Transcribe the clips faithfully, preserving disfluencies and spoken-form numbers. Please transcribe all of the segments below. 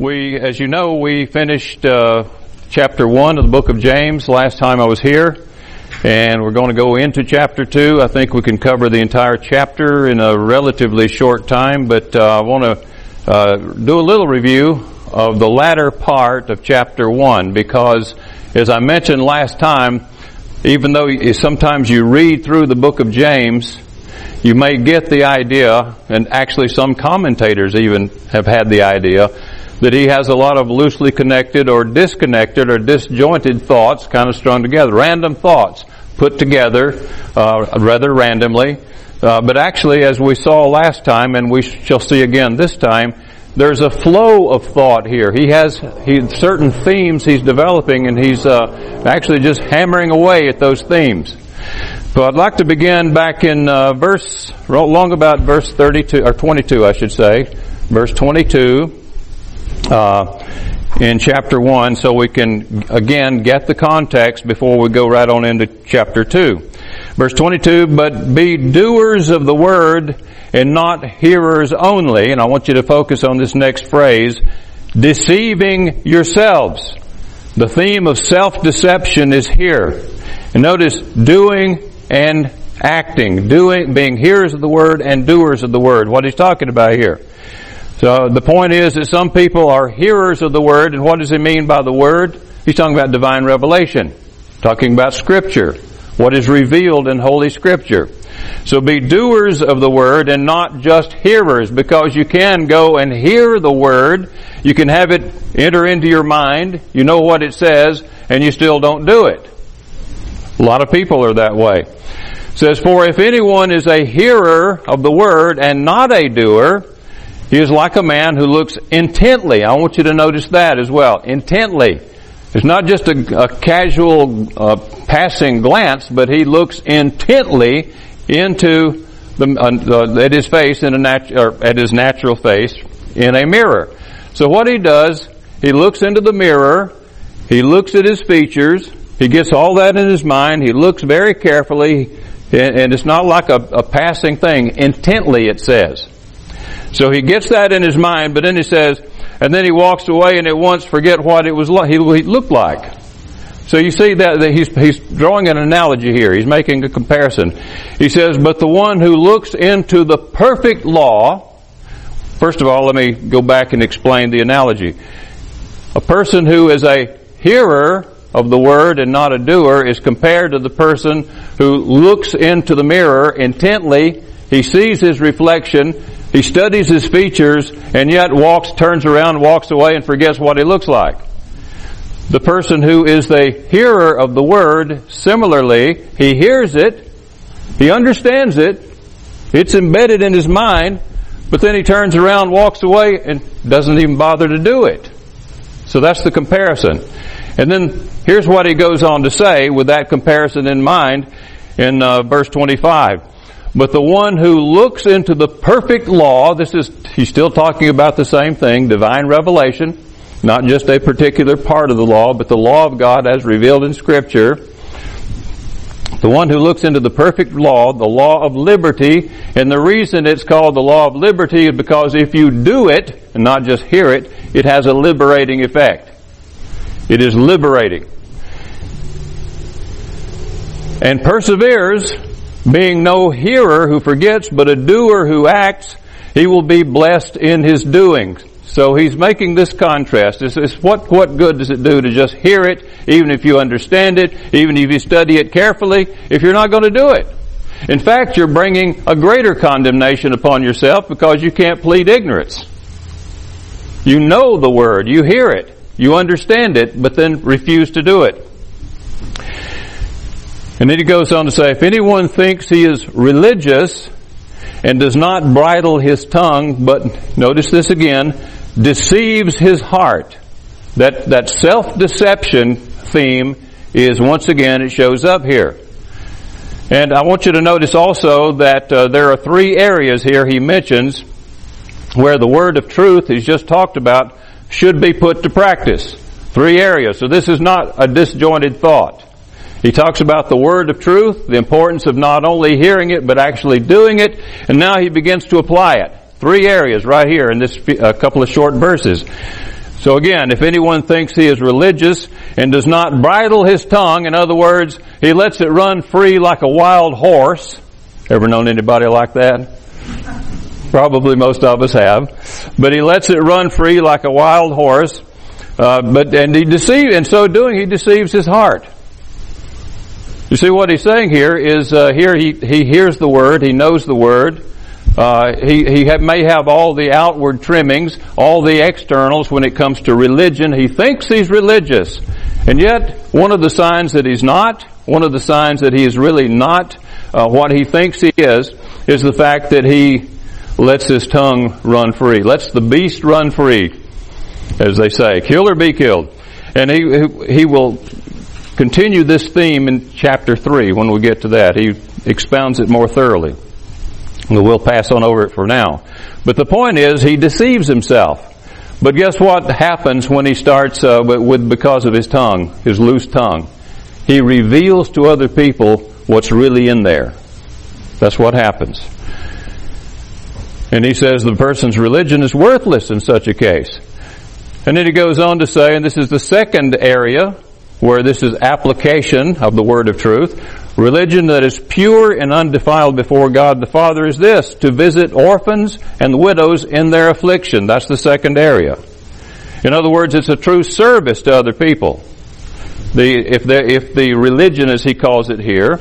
We, as you know, we finished uh, chapter one of the book of James last time I was here, and we're going to go into chapter two. I think we can cover the entire chapter in a relatively short time, but uh, I want to uh, do a little review of the latter part of chapter one, because as I mentioned last time, even though sometimes you read through the book of James, you may get the idea, and actually some commentators even have had the idea, that he has a lot of loosely connected or disconnected or disjointed thoughts kind of strung together. Random thoughts put together uh, rather randomly. Uh, but actually, as we saw last time, and we shall see again this time, there's a flow of thought here. He has he, certain themes he's developing, and he's uh, actually just hammering away at those themes. So I'd like to begin back in uh, verse, long about verse thirty-two, or twenty-two, I should say, verse twenty-two. Uh, in chapter one, so we can again get the context before we go right on into chapter two. Verse twenty-two, but be doers of the word and not hearers only. And I want you to focus on this next phrase, deceiving yourselves. The theme of self-deception is here. And notice doing and acting, doing, being hearers of the word and doers of the word. What he's talking about here. So the point is that some people are hearers of the word, and what does he mean by the word? He's talking about divine revelation, talking about Scripture, what is revealed in Holy Scripture. So be doers of the word and not just hearers, because you can go and hear the word, you can have it enter into your mind, you know what it says, and you still don't do it. A lot of people are that way. It says, for if anyone is a hearer of the word and not a doer, he is like a man who looks intently. I want you to notice that as well. Intently. It's not just a, a casual uh, passing glance, but he looks intently into the, uh, at his face in a nat- or at his natural face in a mirror. So what he does, he looks into the mirror, he looks at his features, he gets all that in his mind, he looks very carefully, and, and it's not like a, a passing thing. Intently, it says. So he gets that in his mind, but then he says, and then he walks away and at once forget what it was like, he looked like. So you see that, that he's, he's drawing an analogy here. He's making a comparison. He says, but the one who looks into the perfect law, first of all, let me go back and explain the analogy. A person who is a hearer of the word and not a doer is compared to the person who looks into the mirror intently. He sees his reflection, he studies his features, and yet walks, turns around, walks away, and forgets what he looks like. The person who is the hearer of the word, similarly, he hears it, he understands it, it's embedded in his mind, but then he turns around, walks away, and doesn't even bother to do it. So that's the comparison. And then here's what he goes on to say with that comparison in mind in uh, verse twenty-five. But the one who looks into the perfect law, this is, he's still talking about the same thing, divine revelation, not just a particular part of the law, but the law of God as revealed in Scripture. The one who looks into the perfect law, the law of liberty, and the reason it's called the law of liberty is because if you do it, and not just hear it, it has a liberating effect. It is liberating. And perseveres, being no hearer who forgets, but a doer who acts, he will be blessed in his doing. So he's making this contrast. It's, it's what, what good does it do to just hear it, even if you understand it, even if you study it carefully, if you're not going to do it? In fact, you're bringing a greater condemnation upon yourself because you can't plead ignorance. You know the word, you hear it, you understand it, but then refuse to do it. And then he goes on to say, if anyone thinks he is religious and does not bridle his tongue, but notice this again, deceives his heart. That, that self-deception theme is once again, it shows up here. And I want you to notice also that uh, there are three areas here he mentions where the word of truth he's just talked about should be put to practice. Three areas. So this is not a disjointed thought. He talks about the word of truth, the importance of not only hearing it, but actually doing it, and now he begins to apply it. Three areas right here in this uh, couple of short verses. So again, if anyone thinks he is religious and does not bridle his tongue, in other words, he lets it run free like a wild horse. Ever known anybody like that? Probably most of us have. But he lets it run free like a wild horse. Uh, but and he deceives, in so doing, he deceives his heart. You see, what he's saying here is, uh, here he he hears the word, he knows the word. Uh, he he ha- may have all the outward trimmings, all the externals when it comes to religion. He thinks he's religious. And yet, one of the signs that he's not, one of the signs that he is really not uh, what he thinks he is, is the fact that he lets his tongue run free. Lets the beast run free, as they say. Kill or be killed. And he he will continue this theme in chapter three when we get to that. He expounds it more thoroughly. We'll pass on over it for now. But the point is, he deceives himself. But guess what happens when he starts uh, with, with because of his tongue, his loose tongue? He reveals to other people what's really in there. That's what happens. And he says the person's religion is worthless in such a case. And then he goes on to say, and this is the second area where this is application of the word of truth, religion that is pure and undefiled before God the Father is this, to visit orphans and widows in their affliction. That's the second area. In other words, it's a true service to other people. The, if, the, if the religion, as he calls it here,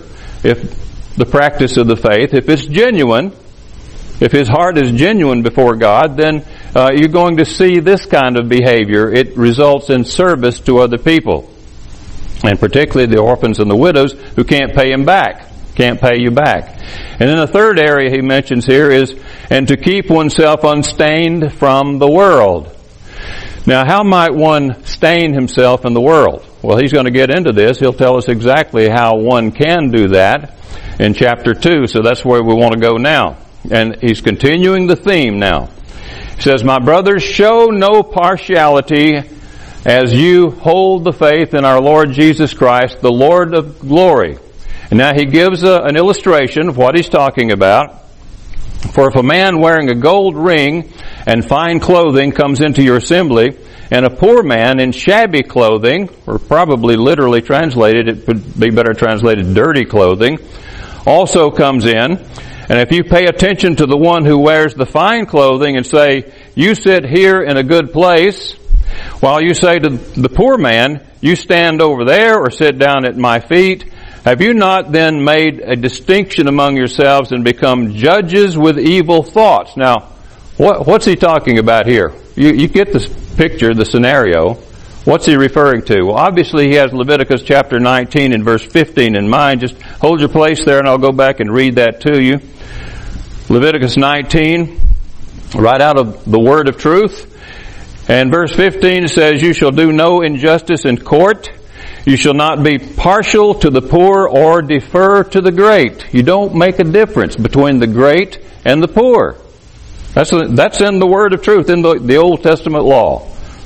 if the practice of the faith, if it's genuine, if his heart is genuine before God, then uh, you're going to see this kind of behavior. It results in service to other people. And particularly the orphans and the widows who can't pay him back, can't pay you back. And then the third area he mentions here is, and to keep oneself unstained from the world. Now, how might one stain himself in the world? Well, he's going to get into this. He'll tell us exactly how one can do that in chapter two. So that's where we want to go now. And he's continuing the theme now. He says, my brothers, show no partiality as you hold the faith in our Lord Jesus Christ, the Lord of glory. And now he gives a, an illustration of what he's talking about. For if a man wearing a gold ring and fine clothing comes into your assembly, and a poor man in shabby clothing, or probably literally translated, it would be better translated dirty clothing, also comes in, and if you pay attention to the one who wears the fine clothing and say, you sit here in a good place, while you say to the poor man, you stand over there or sit down at my feet, have you not then made a distinction among yourselves and become judges with evil thoughts? Now, what, what's he talking about here? You, you get this picture, the scenario. What's he referring to? Well, obviously he has Leviticus chapter nineteen and verse fifteen in mind. Just hold your place there and I'll go back and read that to you. Leviticus nineteen, right out of the word of truth. And verse fifteen says, you shall do no injustice in court. You shall not be partial to the poor or defer to the great. You don't make a difference between the great and the poor. That's, that's in the word of truth, in the, the Old Testament law.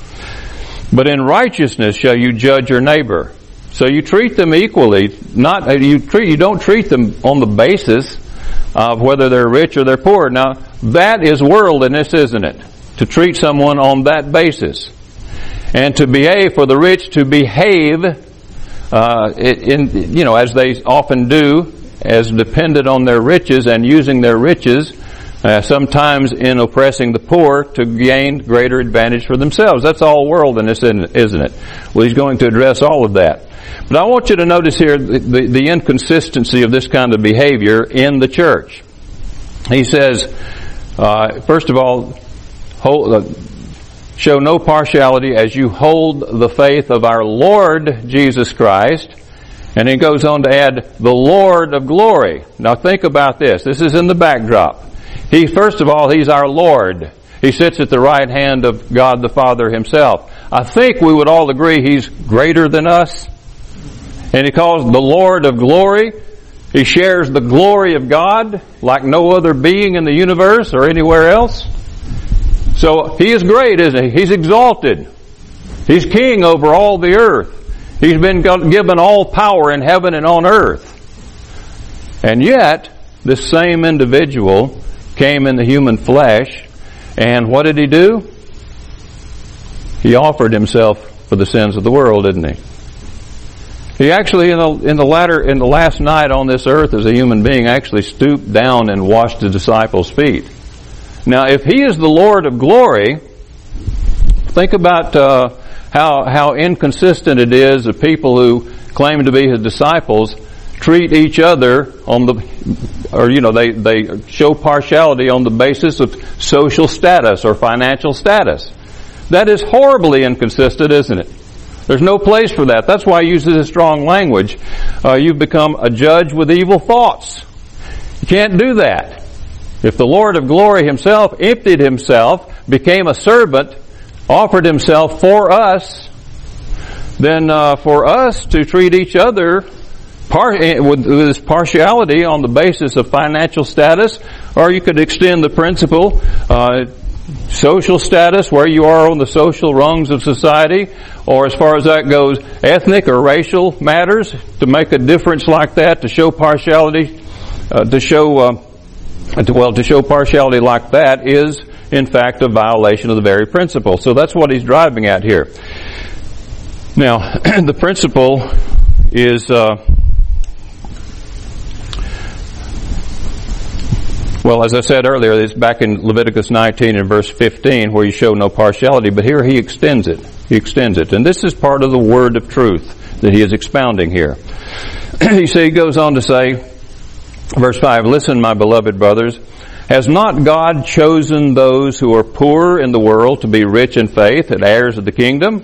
But in righteousness shall you judge your neighbor. So you treat them equally. Not you treat you don't treat them on the basis of whether they're rich or they're poor. Now that is worldliness, isn't it? To treat someone on that basis. And to behave, for the rich to behave, uh, in, you know, as they often do, as dependent on their riches and using their riches, uh, sometimes in oppressing the poor to gain greater advantage for themselves. That's all worldliness, isn't it? Well, he's going to address all of that. But I want you to notice here the, the, the inconsistency of this kind of behavior in the church. He says, uh, first of all, hold, uh, show no partiality as you hold the faith of our Lord Jesus Christ. And he goes on to add, the Lord of glory. Now think about this. This is in the backdrop. He, first of all, He's our Lord. He sits at the right hand of God the Father Himself. I think we would all agree He's greater than us. And He calls the Lord of glory. He shares the glory of God like no other being in the universe or anywhere else. So He is great, isn't He? He's exalted. He's king over all the earth. He's been given all power in heaven and on earth. And yet, this same individual came in the human flesh, and what did He do? He offered himself for the sins of the world, didn't he? He actually, in the, in the latter, in the last night on this earth as a human being, actually stooped down and washed the disciples' feet. Now, if he is the Lord of glory, think about uh, how how inconsistent it is that people who claim to be his disciples treat each other on the, or you know, they they show partiality on the basis of social status or financial status. That is horribly inconsistent, isn't it? There's no place for that. That's why he uses a strong language. Uh, you've become a judge with evil thoughts. You can't do that. If the Lord of glory himself emptied himself, became a servant, offered himself for us, then uh, for us to treat each other par- with, with this partiality on the basis of financial status, or you could extend the principle, uh, social status, where you are on the social rungs of society, or as far as that goes, ethnic or racial matters, to make a difference like that, to show partiality, uh, to show, uh, to, well, to show partiality like that is, in fact, a violation of the very principle. So that's what he's driving at here. Now, the principle is, uh, well, as I said earlier, it's back in Leviticus nineteen and verse fifteen where you show no partiality, but here he extends it. He extends it. And this is part of the word of truth that he is expounding here. He, say, he goes on to say, verse five, "Listen, my beloved brothers, has not God chosen those who are poor in the world to be rich in faith and heirs of the kingdom,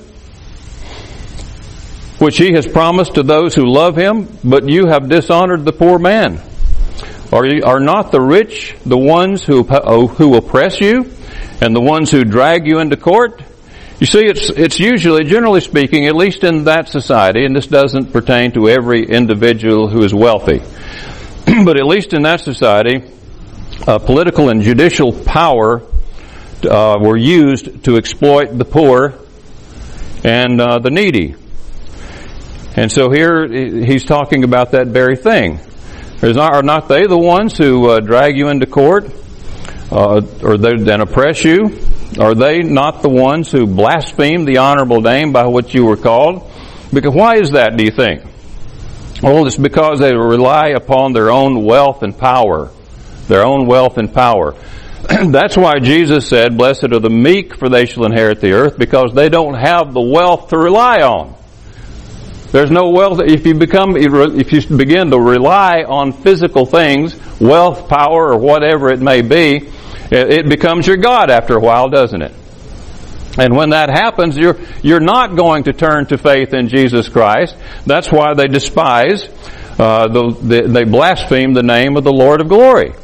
which he has promised to those who love him? But you have dishonored the poor man. Are, you, are not the rich the ones who who oppress you, and the ones who drag you into court?" You see, it's it's usually, generally speaking, at least in that society, and this doesn't pertain to every individual who is wealthy, but at least in that society, uh, political and judicial power uh, were used to exploit the poor and uh, the needy. And so here he's talking about that very thing. Is not, are not they the ones who uh, drag you into court, uh, or they then oppress you? Are they not the ones who blaspheme the honorable name by which you were called? Because why is that, do you think? Well, it's because they rely upon their own wealth and power. Their own wealth and power. That's why Jesus said, "Blessed are the meek, for they shall inherit the earth," because they don't have the wealth to rely on. There's no wealth. If you become, if you begin to rely on physical things, wealth, power, or whatever it may be, it becomes your God after a while, doesn't it? And when that happens, you're you're not going to turn to faith in Jesus Christ. That's why they despise, uh, the, the, they blaspheme the name of the Lord of glory.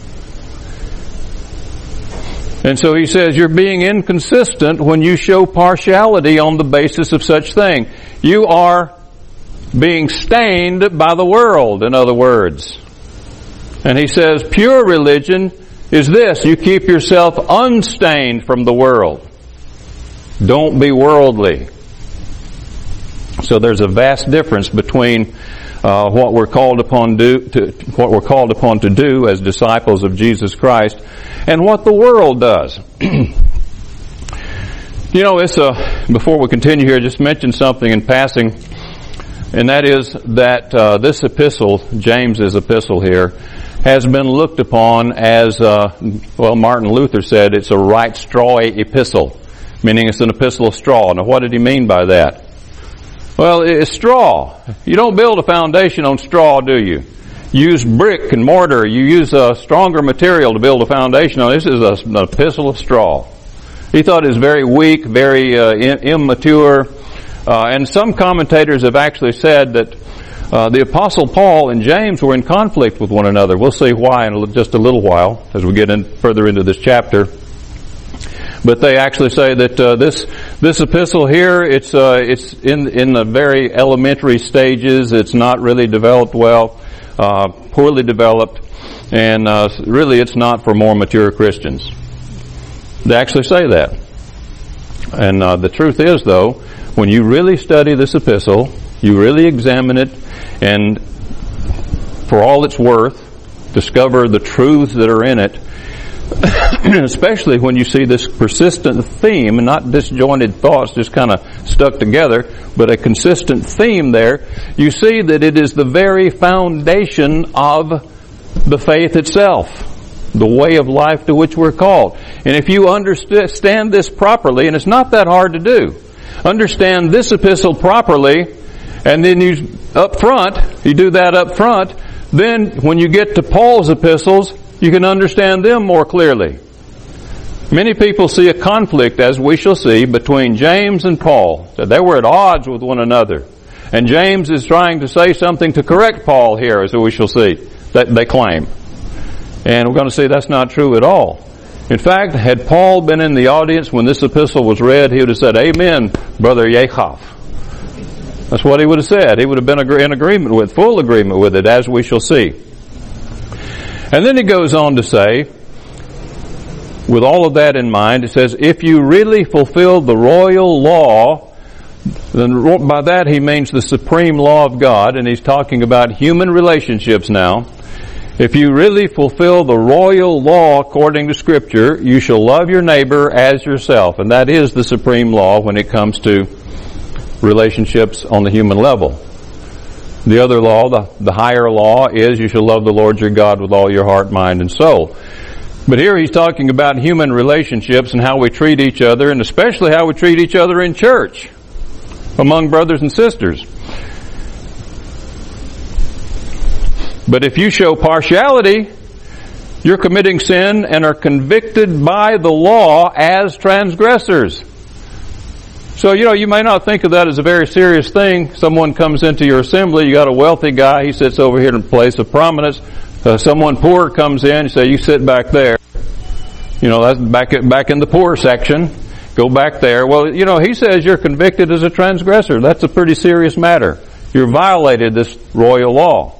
And so he says, you're being inconsistent when you show partiality on the basis of such thing. You are being stained by the world, in other words. And he says, pure religion is this: you keep yourself unstained from the world. Don't be worldly. So there's a vast difference between uh, what we're called upon do to what we're called upon to do as disciples of Jesus Christ, and what the world does. You know, it's uh, before we continue here, just mention something in passing, and that is that uh, this epistle, James's epistle here, has been looked upon as, uh, well, Martin Luther said it's a right strawy epistle, meaning it's an epistle of straw. Now, what did he mean by that? Well, it's straw. You don't build a foundation on straw, do you? You use brick and mortar. You use a stronger material to build a foundation on. This is a, an epistle of straw. He thought it was very weak, very uh, immature, uh, and some commentators have actually said that Uh, the Apostle Paul and James were in conflict with one another. We'll see why in just a little while as we get in further into this chapter. But they actually say that uh, this this epistle here, it's uh, it's in in the very elementary stages. It's not really developed well, uh, poorly developed, and uh, really it's not for more mature Christians. They actually say that. And uh, the truth is, though, when you really study this epistle, you really examine it, and for all it's worth, discover the truths that are in it, especially when you see this persistent theme, not disjointed thoughts just kind of stuck together, but a consistent theme there, you see that it is the very foundation of the faith itself, the way of life to which we're called. And if you understand this properly, and it's not that hard to do, understand this epistle properly, and then you up front, you do that up front, then when you get to Paul's epistles, you can understand them more clearly. Many people see a conflict, as we shall see, between James and Paul. So they were at odds with one another. And James is trying to say something to correct Paul here, as we shall see, that they claim. And we're going to see that's not true at all. In fact, had Paul been in the audience when this epistle was read, he would have said, "Amen, Brother Yaakov." That's what he would have said. He would have been in agreement with, full agreement with it, as we shall see. And then he goes on to say, with all of that in mind, it says, if you really fulfill the royal law, then by that he means the supreme law of God, and he's talking about human relationships now. If you really fulfill the royal law according to Scripture, you shall love your neighbor as yourself. And that is the supreme law when it comes to relationships on the human level. The other law, the, the higher law, is you shall love the Lord your God with all your heart, mind, and soul. But here he's talking about human relationships and how we treat each other, and especially how we treat each other in church, among brothers and sisters. But if you show partiality, you're committing sin and are convicted by the law as transgressors. So, you know, you may not think of that as a very serious thing. Someone comes into your assembly, you got a wealthy guy, he sits over here in a place of prominence. Uh, someone poor comes in, you say, you sit back there. You know, that's back, back in the poor section. Go back there. Well, you know, he says you're convicted as a transgressor. That's a pretty serious matter. You've violated this royal law.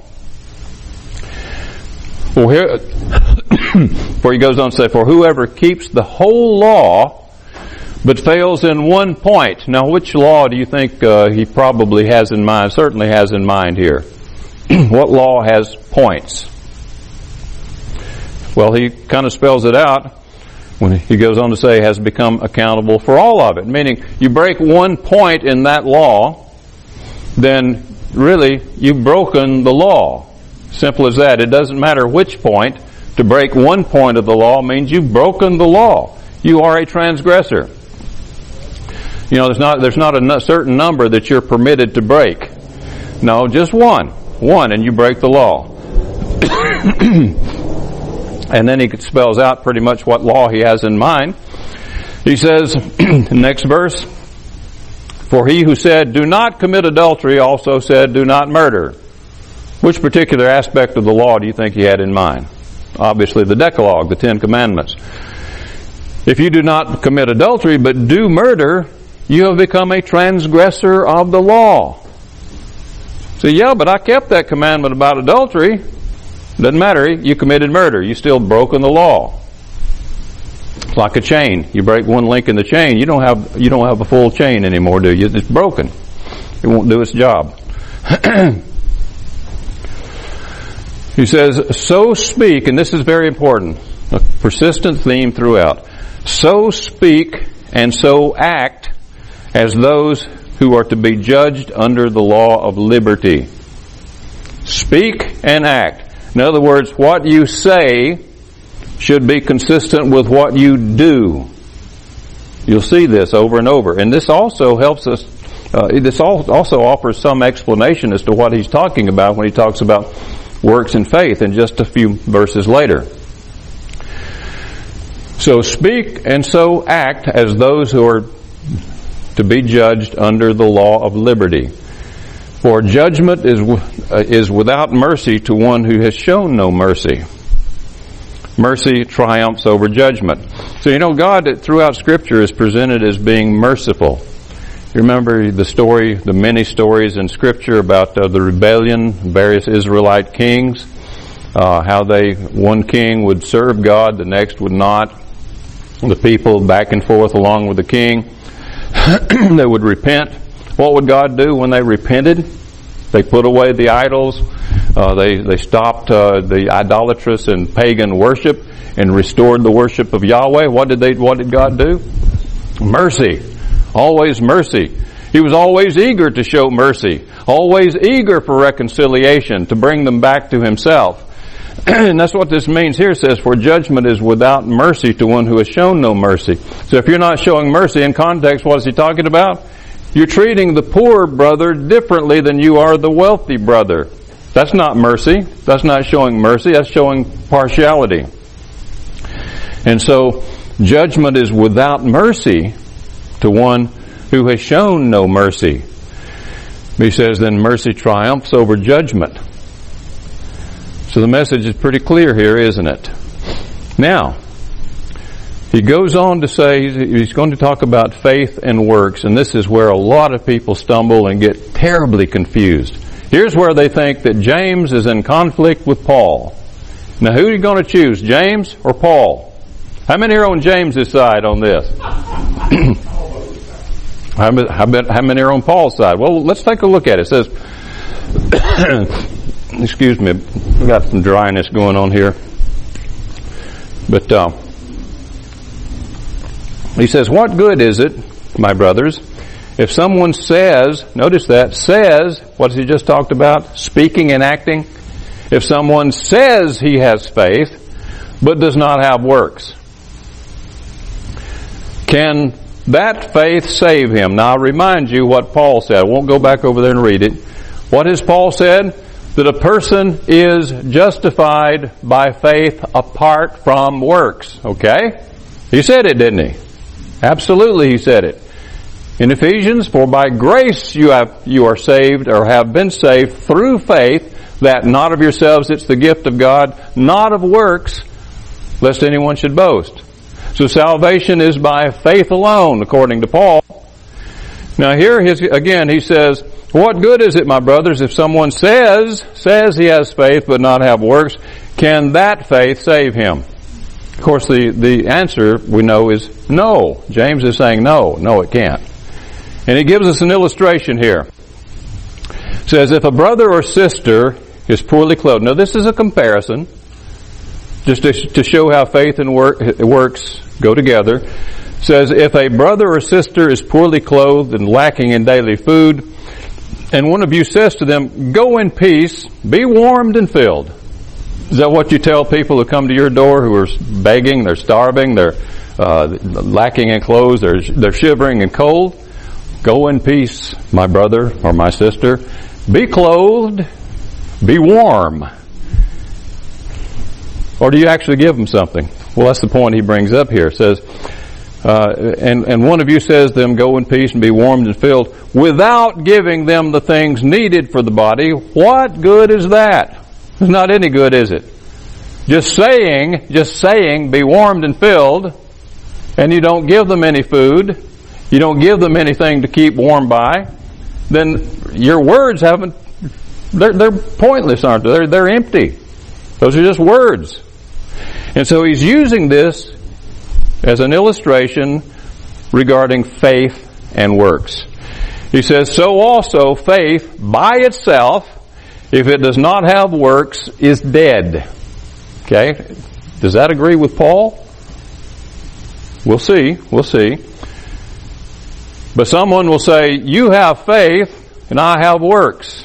Well, here, for he goes on to say, for whoever keeps the whole law, but fails in one point. Now, which law do you think uh, he probably has in mind, certainly has in mind here? What law has points? Well, he kind of spells it out when he goes on to say has become accountable for all of it. Meaning, you break one point in that law, then really you've broken the law. Simple as that. It doesn't matter which point. To break one point of the law means you've broken the law. You are a transgressor. You know, there's not, there's not a certain number that you're permitted to break. No, just one. One, and you break the law. And then he spells out pretty much what law he has in mind. He says, next verse, for he who said, do not commit adultery, also said, do not murder. Which particular aspect of the law do you think he had in mind? Obviously the Decalogue, the Ten Commandments. If you do not commit adultery, but do murder, you have become a transgressor of the law. So, yeah, but I kept that commandment about adultery. Doesn't matter. You committed murder. You still broken the law. It's like a chain. You break one link in the chain, you don't have you don't have a full chain anymore, do you? It's broken. It won't do its job. He says, so speak, and this is very important, a persistent theme throughout. So speak and so act as those who are to be judged under the law of liberty. Speak and act. In other words, what you say should be consistent with what you do. You'll see this over and over. And this also helps us, uh, this also offers some explanation as to what he's talking about when he talks about works and faith in just a few verses later. So speak and so act as those who are to be judged under the law of liberty. For judgment is uh, is without mercy to one who has shown no mercy. Mercy triumphs over judgment. So you know, God throughout Scripture is presented as being merciful. You remember the story, the many stories in Scripture about uh, the rebellion, various Israelite kings, uh, how they, one king would serve God, the next would not. The people back and forth along with the king. They would repent. What would God do when they repented? They put away the idols. Uh, they, they stopped uh, the idolatrous and pagan worship and restored the worship of Yahweh. What did they, what did God do? Mercy. Always mercy. He was always eager to show mercy. Always eager for reconciliation, to bring them back to Himself. And that's what this means here. It says, for judgment is without mercy to one who has shown no mercy. So if you're not showing mercy, in context, what is he talking about? You're treating the poor brother differently than you are the wealthy brother. That's not mercy. That's not showing mercy. That's showing partiality. And so, judgment is without mercy to one who has shown no mercy. He says, then mercy triumphs over judgment. So the message is pretty clear here, isn't it? Now, he goes on to say, he's going to talk about faith and works, and this is where a lot of people stumble and get terribly confused. Here's where they think that James is in conflict with Paul. Now, who are you going to choose, James or Paul? How many are on James's side on this? how, many, how many are on Paul's side? Well, let's take a look at it. It says, excuse me, I've got some dryness going on here. But uh, he says, what good is it, my brothers, if someone says, notice that, says, what has he just talked about? Speaking and acting. If someone says he has faith, but does not have works, can that faith save him? Now I'll remind you what Paul said. I won't go back over there and read it. What has Paul said? That a person is justified by faith apart from works. Okay? He said it, didn't he? Absolutely he said it. In Ephesians, for by grace you have, you are saved or have been saved through faith, that not of yourselves, it's the gift of God, not of works, lest anyone should boast. So salvation is by faith alone, according to Paul. Now here, his, again, he says, what good is it, my brothers, if someone says, says he has faith but not have works, can that faith save him? Of course, the, the answer we know is no. James is saying no, no it can't. And he gives us an illustration here. It says, if a brother or sister is poorly clothed. Now this is a comparison, just to, to show how faith and work, works go together. It says, if a brother or sister is poorly clothed and lacking in daily food, and one of you says to them, go in peace, be warmed and filled. Is that what you tell people who come to your door who are begging, they're starving, they're uh, lacking in clothes, they're, they're shivering and cold? Go in peace, my brother or my sister. Be clothed, be warm. Or do you actually give them something? Well, that's the point he brings up here. It says, uh, and, and one of you says to them, go in peace and be warmed and filled, without giving them the things needed for the body. What good is that? It's not any good, is it? Just saying, just saying, be warmed and filled, and you don't give them any food, you don't give them anything to keep warm by, then your words haven't, they're, they're pointless, aren't they? They're, they're empty. Those are just words. And so he's using this as an illustration regarding faith and works. He says, so also faith by itself, if it does not have works, is dead. Okay? Does that agree with Paul? We'll see. We'll see. But someone will say, you have faith and I have works.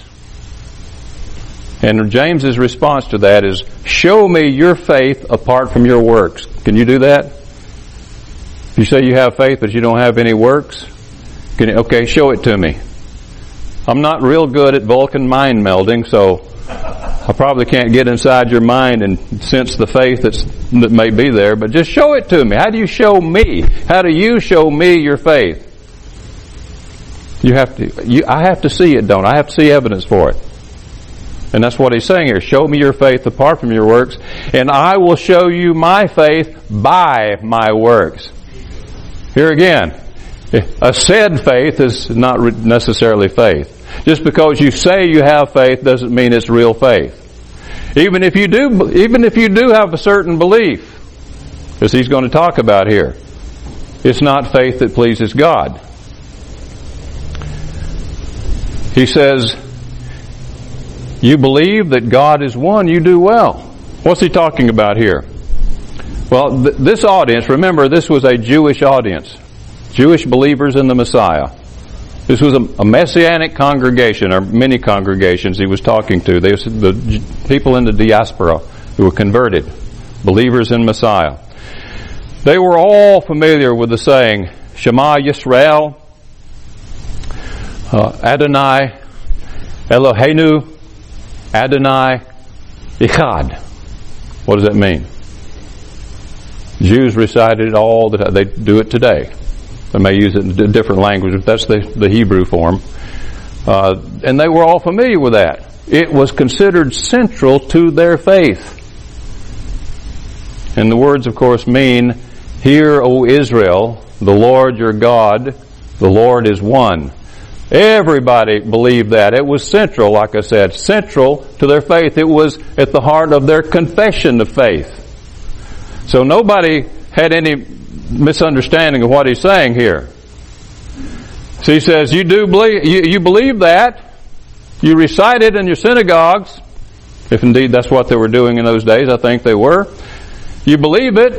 And James's response to that is, show me your faith apart from your works. Can you do that? If you say you have faith but you don't have any works, can you, okay, show it to me. I'm not real good at Vulcan mind melding, so I probably can't get inside your mind and sense the faith that's, that may be there, but just show it to me. How do you show me? How do you show me your faith? You have to, you, I have to see it, don't I? I have to see evidence for it. And that's what he's saying here. Show me your faith apart from your works, and I will show you my faith by my works. Here again, a said faith is not necessarily faith. Just because you say you have faith doesn't mean it's real faith. Even if you do, even if you do have a certain belief, as he's going to talk about here, it's not faith that pleases God. He says, You believe that God is one, you do well. What's he talking about here? Well, th- this audience, remember, this was a Jewish audience. Jewish believers in the Messiah. This was a, a messianic congregation, or many congregations he was talking to. They was the people in the diaspora who were converted, believers in Messiah. They were all familiar with the saying, Shema Yisrael, uh, Adonai, Eloheinu, Adonai, Echad. What does that mean? Jews recited it all the time. They do it today. They may use it in different language, but that's the, the Hebrew form. Uh, and they were all familiar with that. It was considered central to their faith. And the words, of course, mean, Hear, O Israel, the Lord your God, the Lord is one. Everybody believed that. It was central, like I said, central to their faith. It was at the heart of their confession of faith. So nobody had any misunderstanding of what he's saying here. So he says, you do believe, you, you believe that. You recite it in your synagogues, if indeed that's what they were doing in those days. I think they were. You believe it.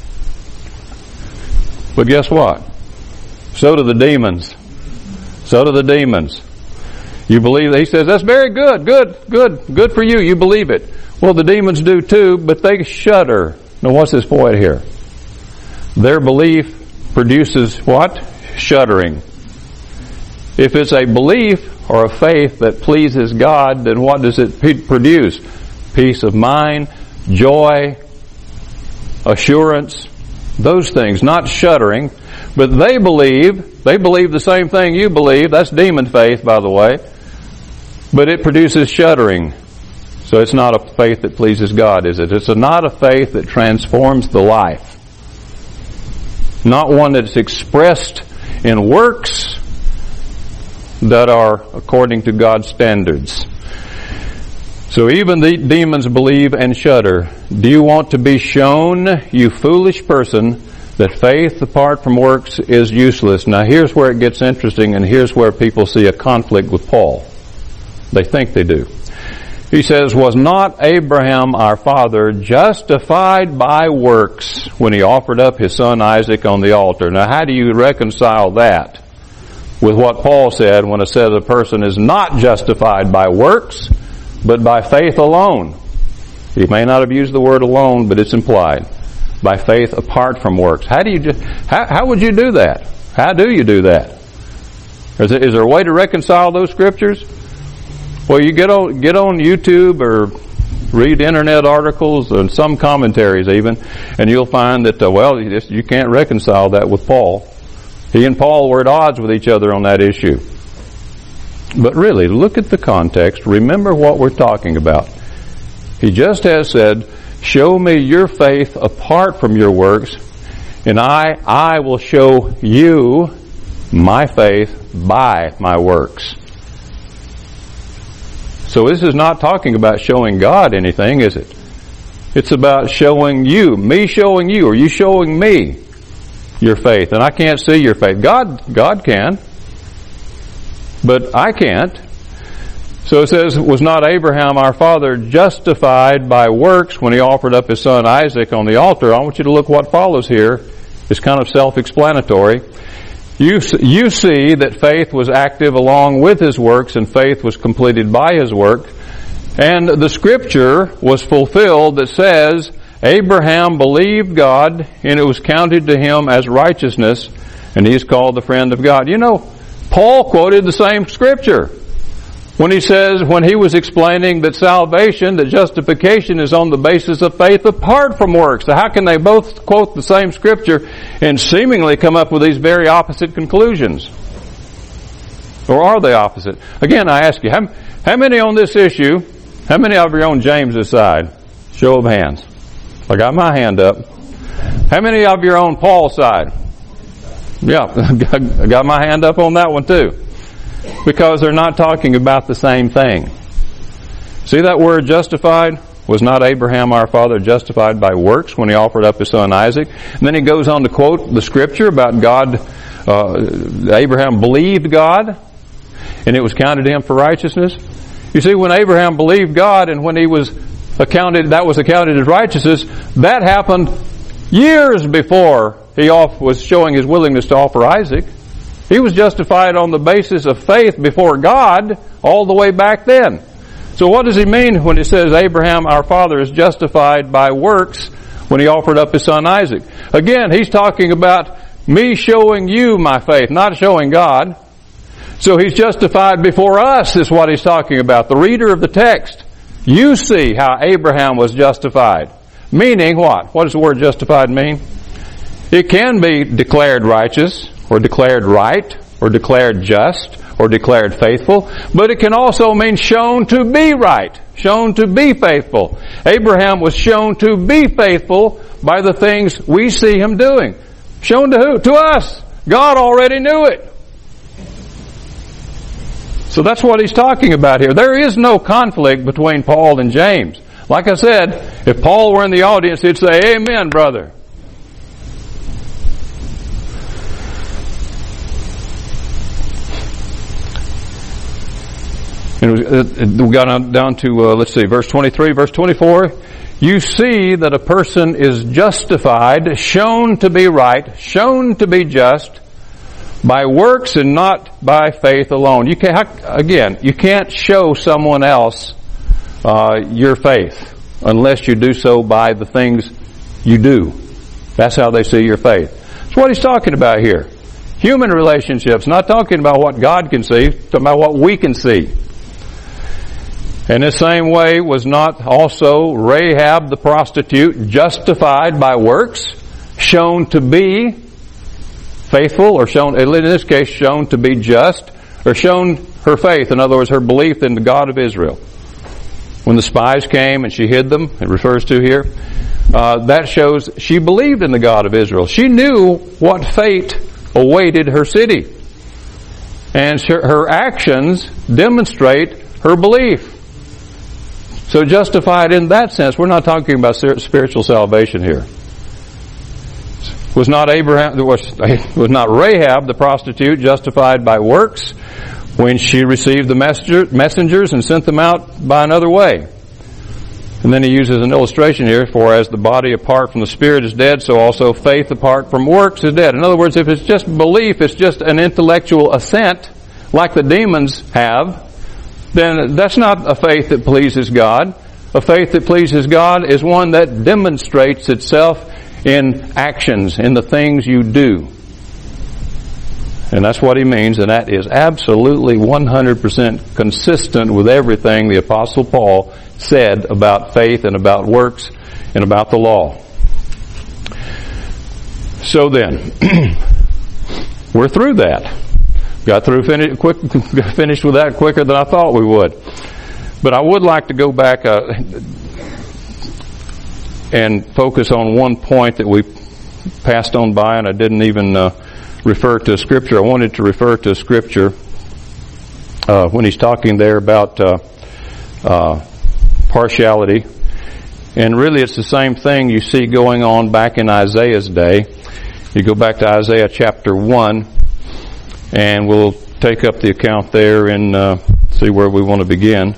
But guess what? So do the demons. So do the demons. You believe, he says, that's very good, good, good, good for you. You believe it. Well, the demons do too, but they shudder. Now what's this point here? Their belief produces what? Shuddering. If it's a belief or a faith that pleases God, then what does it produce? Peace of mind, joy, assurance, those things, not shuddering. But they believe, they believe the same thing you believe. That's demon faith, by the way. But it produces shuddering. So it's not a faith that pleases God, is it? It's not a faith that transforms the life. Not one that's expressed in works that are according to God's standards. So even the demons believe and shudder. Do you want to be shown, you foolish person, that faith apart from works is useless? Now here's where it gets interesting, and here's where people see a conflict with Paul. They think they do. He says, was not Abraham our father justified by works when he offered up his son Isaac on the altar? Now how do you reconcile that with what Paul said when it says a person is not justified by works, but by faith alone? He may not have used the word alone, but it's implied. By faith apart from works. How do you just, how, how would you do that? How do you do that? Is there, is there a way to reconcile those scriptures? Well, you get on, get on YouTube or read internet articles and some commentaries even, and you'll find that, uh, well, you, just, you can't reconcile that with Paul. He and Paul were at odds with each other on that issue. But really, look at the context. Remember what we're talking about. He just has said, show me your faith apart from your works, and I, I will show you my faith by my works. So this is not talking about showing God anything, is it? It's about showing you, me showing you, or you showing me your faith. And I can't see your faith. God, God can, but I can't. So it says, was not Abraham our father justified by works when he offered up his son Isaac on the altar? I want you to look what follows here. It's kind of self-explanatory. You, you see that faith was active along with his works, and faith was completed by his work. And the scripture was fulfilled that says, Abraham believed God, and it was counted to him as righteousness, and he's called the friend of God. You know, Paul quoted the same scripture when he says, when he was explaining that salvation, that justification is on the basis of faith apart from works. So how can they both quote the same scripture and seemingly come up with these very opposite conclusions? Or are they opposite? Again, I ask you, how, how many on this issue, how many of you are on James's side? Show of hands. I got my hand up. How many of you are on Paul's side? Yeah, I got my hand up on that one too. Because they're not talking about the same thing. See that word justified? Was not Abraham our father justified by works when he offered up his son Isaac? And then he goes on to quote the scripture about God, uh, Abraham believed God, and it was counted to him for righteousness. You see, when Abraham believed God and when he was accounted, that was accounted as righteousness, that happened years before he off was showing his willingness to offer Isaac. He was justified on the basis of faith before God all the way back then. So what does he mean when he says Abraham, our father, is justified by works when he offered up his son Isaac? Again, he's talking about me showing you my faith, not showing God. So he's justified before us is what he's talking about. The reader of the text, you see how Abraham was justified. Meaning what? What does the word justified mean? It can be declared righteous, or declared right, or declared just, or declared faithful, but it can also mean shown to be right, shown to be faithful. Abraham was shown to be faithful by the things we see him doing. Shown to who? To us. God already knew it. So that's what he's talking about here. There is no conflict between Paul and James. Like I said, if Paul were in the audience, he'd say, "Amen, brother." And we got down to, uh, let's see, verse twenty-three, verse twenty-four. You see that a person is justified, shown to be right, shown to be just, by works and not by faith alone. You can't, again, you can't show someone else uh, your faith unless you do so by the things you do. That's how they see your faith. That's what he's talking about here. Human relationships, not talking about what God can see, talking about what we can see. In the same way, was not also Rahab the prostitute justified by works, shown to be faithful, or shown, in this case, shown to be just, or shown her faith, in other words, her belief in the God of Israel. When the spies came and she hid them, it refers to here, uh, that shows she believed in the God of Israel. She knew what fate awaited her city. And her actions demonstrate her belief. So justified in that sense, we're not talking about spiritual salvation here. Was not Abraham, was, was not Rahab the prostitute justified by works when she received the messenger, messengers and sent them out by another way? And then he uses an illustration here, for as the body apart from the spirit is dead, so also faith apart from works is dead. In other words, if it's just belief, it's just an intellectual assent, like the demons have, then that's not a faith that pleases God. A faith that pleases God is one that demonstrates itself in actions, in the things you do. And that's what he means, and that is absolutely one hundred percent consistent with everything the Apostle Paul said about faith and about works and about the law. So then, we're through that. Got through, finish, quick, finished with that quicker than I thought we would. But I would like to go back uh, and focus on one point that we passed on by, and I didn't even uh, refer to a scripture. I wanted to refer to a scripture uh, when he's talking there about uh, uh, partiality. And really it's the same thing you see going on back in Isaiah's day. You go back to Isaiah chapter one, and we'll take up the account there and uh, see where we want to begin.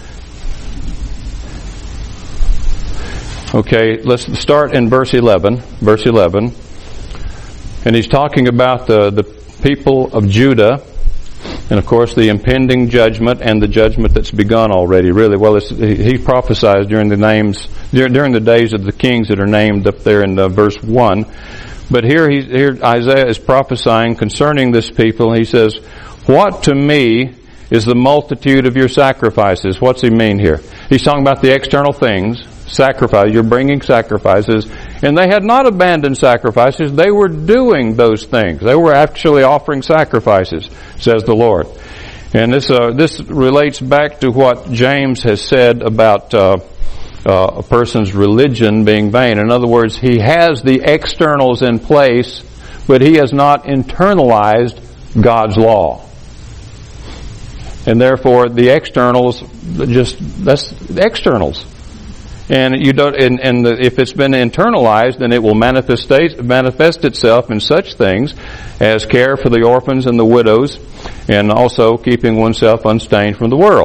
Okay, let's start in verse eleven. Verse eleven. And he's talking about the, the people of Judah, and of course the impending judgment and the judgment that's begun already. Really, well, it's, he prophesies during the names, during the days of the kings that are named up there in uh, verse one. But here, he, here Isaiah is prophesying concerning this people, and he says, "What to me is the multitude of your sacrifices?" What's he mean here? He's talking about the external things, sacrifice. You're bringing sacrifices, and they had not abandoned sacrifices. They were doing those things. They were actually offering sacrifices, says the Lord. And this uh, this relates back to what James has said about Uh, Uh, a person's religion being vain. In other words, he has the externals in place, but he has not internalized God's law. And therefore, the externals, just, that's externals. And you don't, and, and the, if it's been internalized, then it will manifest, manifest itself in such things as care for the orphans and the widows, and also keeping oneself unstained from the world.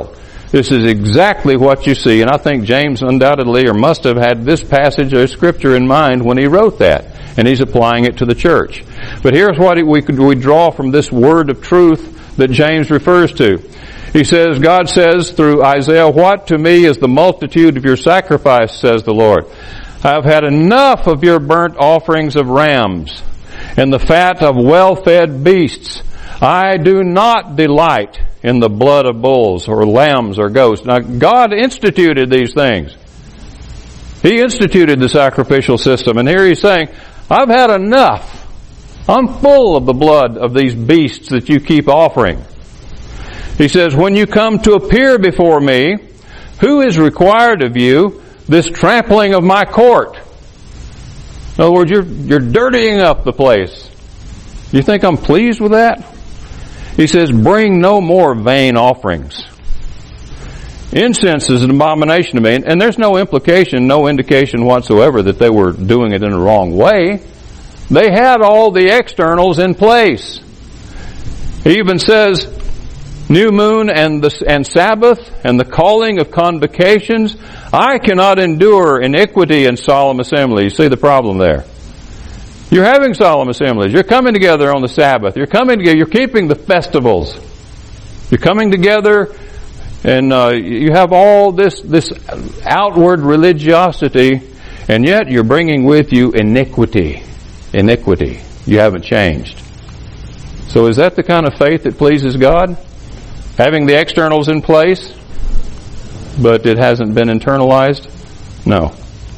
This is exactly what you see, and I think James undoubtedly or must have had this passage of Scripture in mind when he wrote that, and he's applying it to the church. But here's what we could we draw from this word of truth that James refers to. He says, God says through Isaiah, "What to me is the multitude of your sacrifice, says the Lord. I have had enough of your burnt offerings of rams and the fat of well-fed beasts. I do not delight in the blood of bulls or lambs or goats." Now, God instituted these things. He instituted the sacrificial system. And here he's saying, I've had enough. I'm full of the blood of these beasts that you keep offering. He says, when you come to appear before me, who is required of you this trampling of my court? In other words, you're, you're dirtying up the place. You think I'm pleased with that? He says, bring no more vain offerings. Incense is an abomination to me. And there's no implication, no indication whatsoever that they were doing it in the wrong way. They had all the externals in place. He even says, new moon and the and Sabbath and the calling of convocations. I cannot endure iniquity and solemn assembly. You see the problem there. You're having solemn assemblies. You're coming together on the Sabbath. You're coming together. You're keeping the festivals. You're coming together, and uh, you have all this this outward religiosity, and yet you're bringing with you iniquity. Iniquity. You haven't changed. So is that the kind of faith that pleases God? Having the externals in place, but it hasn't been internalized? No.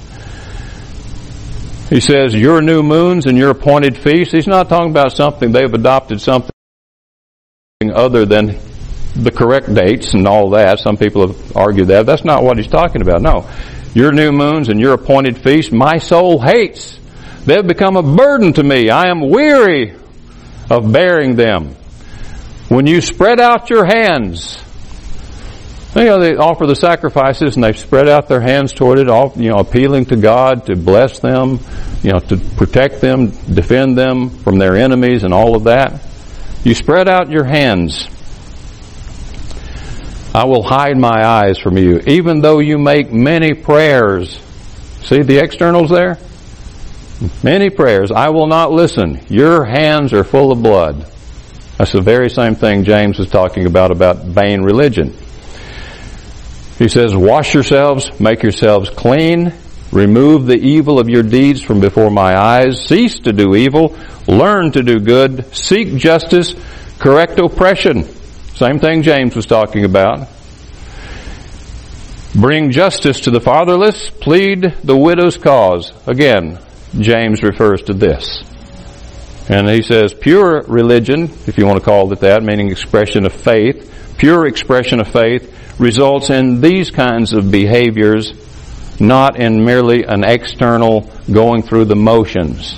He says, your new moons and your appointed feasts. He's not talking about something, they've adopted something other than the correct dates and all that. Some people have argued that. That's not what he's talking about. No. Your new moons and your appointed feasts, my soul hates. They've become a burden to me. I am weary of bearing them. When you spread out your hands, you know, they offer the sacrifices and they spread out their hands toward it, all, you know, appealing to God to bless them, you know, to protect them, defend them from their enemies and all of that. You spread out your hands. I will hide my eyes from you, even though you make many prayers. See the externals there? Many prayers. I will not listen. Your hands are full of blood. That's the very same thing James is talking about, about vain religion. He says, wash yourselves, make yourselves clean, remove the evil of your deeds from before my eyes, cease to do evil, learn to do good, seek justice, correct oppression. Same thing James was talking about. Bring justice to the fatherless, plead the widow's cause. Again, James refers to this. And he says, pure religion, if you want to call it that, meaning expression of faith, pure expression of faith results in these kinds of behaviors, not in merely an external going through the motions.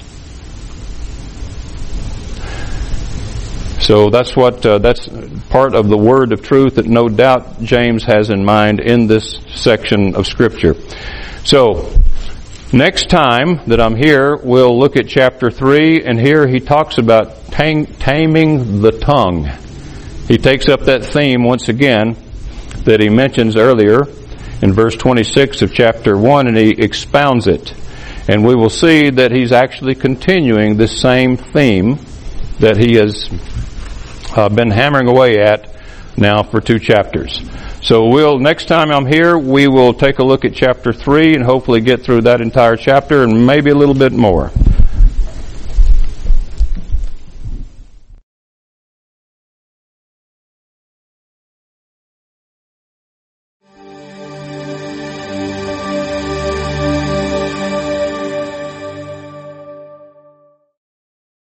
So that's what uh, that's part of the word of truth that no doubt James has in mind in this section of Scripture. So next time that I'm here, we'll look at chapter three, and here he talks about tam- taming the tongue. He takes up that theme once again that he mentions earlier in verse twenty-six of chapter one, and he expounds it. And we will see that he's actually continuing this same theme that he has uh, been hammering away at now for two chapters. So we'll, next time I'm here, we will take a look at chapter three and hopefully get through that entire chapter and maybe a little bit more.